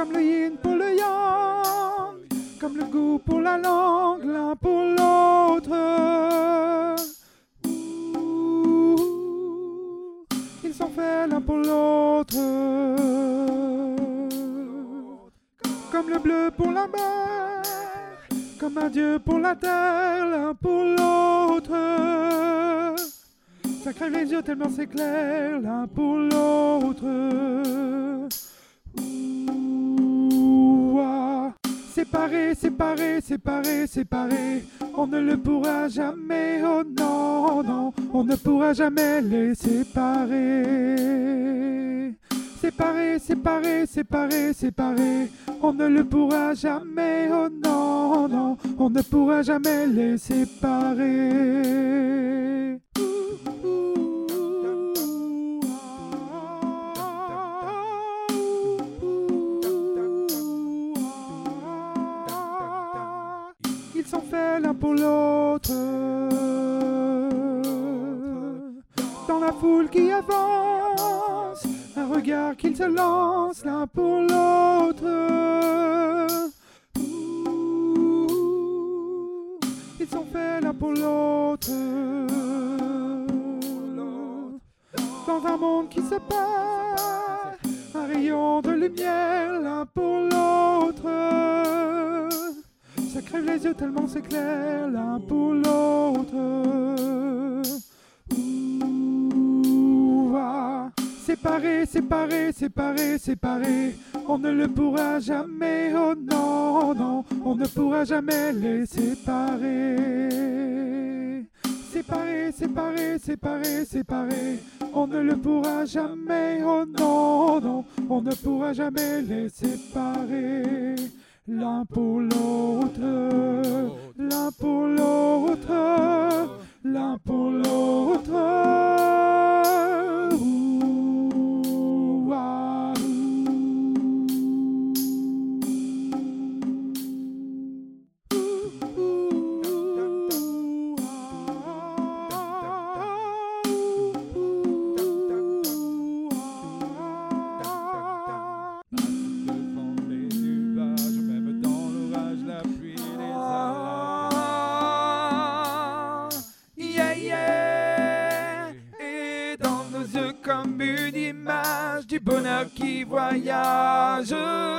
comme le yin pour le yang, comme le goût pour la langue, l'un pour l'autre. Ils sont faits l'un pour l'autre, comme le bleu pour la mer, comme un dieu pour la terre, l'un pour l'autre. Ça crève les yeux tellement c'est clair, l'un pour l'autre. Séparés, séparés, séparés, séparés, on ne le pourra jamais, oh non, non, on ne pourra jamais les séparer. Séparés, séparés, séparés, séparés, on ne le pourra jamais, oh non, non, on ne pourra jamais les séparer. Ils sont faits l'un pour l'autre, dans la foule qui avance, un regard qu'ils se lancent l'un pour l'autre. Ils sont faits l'un pour l'autre, dans un monde qui se perd, un rayon de lumière l'un pour l'autre. Ça crève les yeux tellement c'est clair, l'un pour l'autre. Séparés, séparés, séparés, séparés, on ne le pourra jamais, oh non, non, on ne pourra jamais les séparer. Séparés, séparés, séparés, séparés, on ne le pourra jamais, oh non, non, on ne pourra jamais les séparer. L'un pour l'autre, l'un pour l'autre, l'un pour l'autre. Comme une image du bonheur qui voyage.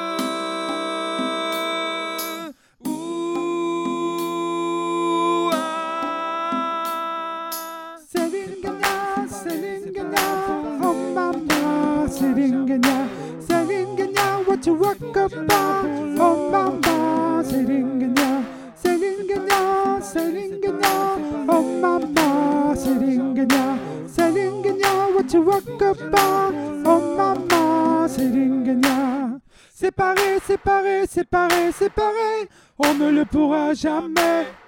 Selinganya, Selinganya, oh mama, Selinganya, Selinganya, what you walk about, oh mama, Selinganya, Selinganya, Selinganya, oh mama, Selinganya, Selinganya, what you walk about, oh mama, Selinganya. Séparés, séparés, séparés, séparés, on ne le pourra jamais.